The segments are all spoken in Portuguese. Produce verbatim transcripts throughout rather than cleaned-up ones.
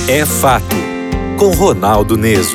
É Fato, com Ronaldo Neso.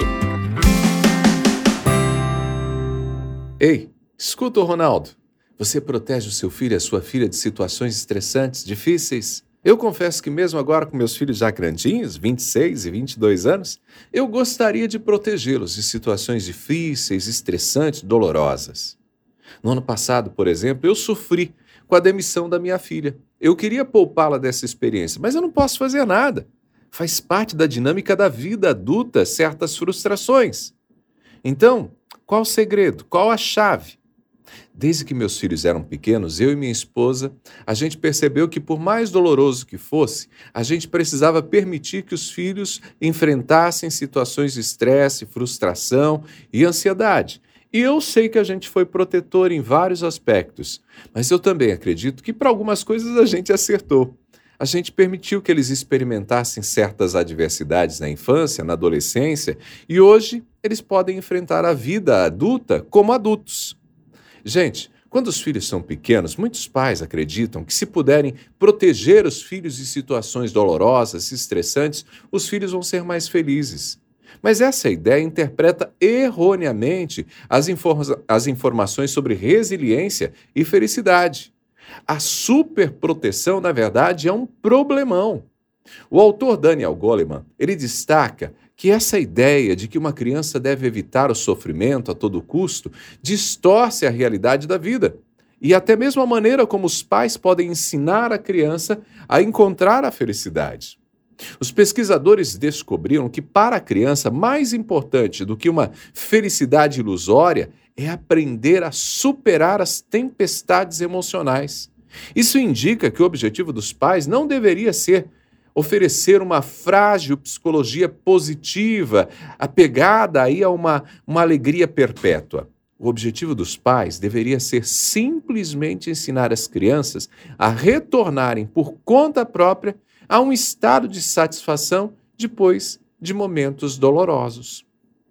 Ei, escuta, Ronaldo. Você protege o seu filho e a sua filha de situações estressantes, difíceis? Eu confesso que mesmo agora com meus filhos já grandinhos, vinte e seis e vinte e dois anos, eu gostaria de protegê-los de situações difíceis, estressantes, dolorosas. No ano passado, por exemplo, eu sofri com a demissão da minha filha. Eu queria poupá-la dessa experiência, mas eu não posso fazer nada. Faz parte da dinâmica da vida adulta certas frustrações. Então, qual o segredo? Qual a chave? Desde que meus filhos eram pequenos, eu e minha esposa, a gente percebeu que por mais doloroso que fosse, a gente precisava permitir que os filhos enfrentassem situações de estresse, frustração e ansiedade. E eu sei que a gente foi protetor em vários aspectos, mas eu também acredito que para algumas coisas a gente acertou. A gente permitiu que eles experimentassem certas adversidades na infância, na adolescência, e hoje eles podem enfrentar a vida adulta como adultos. Gente, quando os filhos são pequenos, muitos pais acreditam que se puderem proteger os filhos de situações dolorosas e estressantes, os filhos vão ser mais felizes. Mas essa ideia interpreta erroneamente as, informa- as informações sobre resiliência e felicidade. A superproteção, na verdade, é um problemão. O autor Daniel Goleman, ele destaca que essa ideia de que uma criança deve evitar o sofrimento a todo custo distorce a realidade da vida e até mesmo a maneira como os pais podem ensinar a criança a encontrar a felicidade. Os pesquisadores descobriram que para a criança mais importante do que uma felicidade ilusória é aprender a superar as tempestades emocionais. Isso indica que o objetivo dos pais não deveria ser oferecer uma frágil psicologia positiva, apegada aí a uma, uma alegria perpétua. O objetivo dos pais deveria ser simplesmente ensinar as crianças a retornarem por conta própria a um estado de satisfação depois de momentos dolorosos.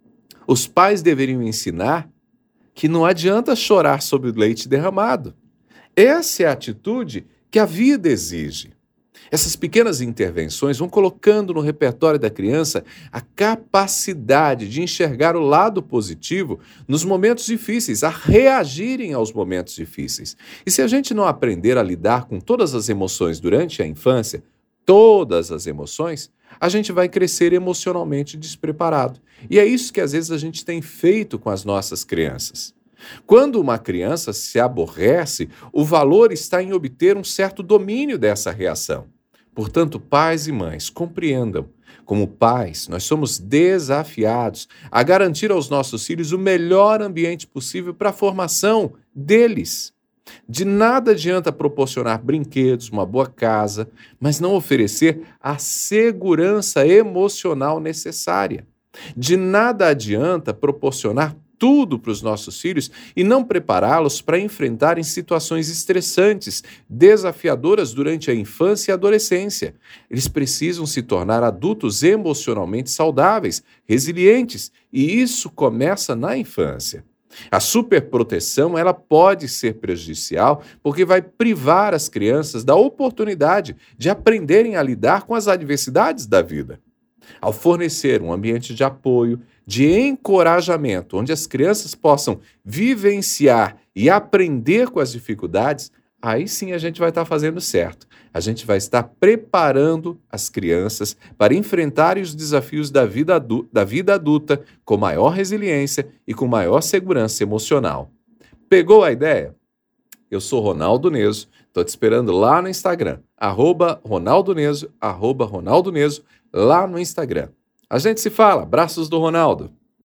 Os pais deveriam ensinar que não adianta chorar sobre o leite derramado. Essa é a atitude que a vida exige. Essas pequenas intervenções vão colocando no repertório da criança a capacidade de enxergar o lado positivo nos momentos difíceis, a reagirem aos momentos difíceis. E se a gente não aprender a lidar com todas as emoções durante a infância, todas as emoções, a gente vai crescer emocionalmente despreparado. E é isso que às vezes a gente tem feito com as nossas crianças. Quando uma criança se aborrece, o valor está em obter um certo domínio dessa reação. Portanto, pais e mães, compreendam, como pais, nós somos desafiados a garantir aos nossos filhos o melhor ambiente possível para a formação deles. De nada adianta proporcionar brinquedos, uma boa casa, mas não oferecer a segurança emocional necessária. De nada adianta proporcionar tudo para os nossos filhos e não prepará-los para enfrentarem situações estressantes, desafiadoras durante a infância e a adolescência. Eles precisam se tornar adultos emocionalmente saudáveis, resilientes, e isso começa na infância. A superproteção, ela pode ser prejudicial porque vai privar as crianças da oportunidade de aprenderem a lidar com as adversidades da vida. Ao fornecer um ambiente de apoio, de encorajamento, onde as crianças possam vivenciar e aprender com as dificuldades, aí sim a gente vai estar fazendo certo. A gente vai estar preparando as crianças para enfrentarem os desafios da vida, adu- da vida adulta com maior resiliência e com maior segurança emocional. Pegou a ideia? Eu sou Ronaldo Neso, estou te esperando lá no Instagram, arroba Ronaldo Neso, arroba Ronaldo Neso, lá no Instagram. A gente se fala. Abraços do Ronaldo.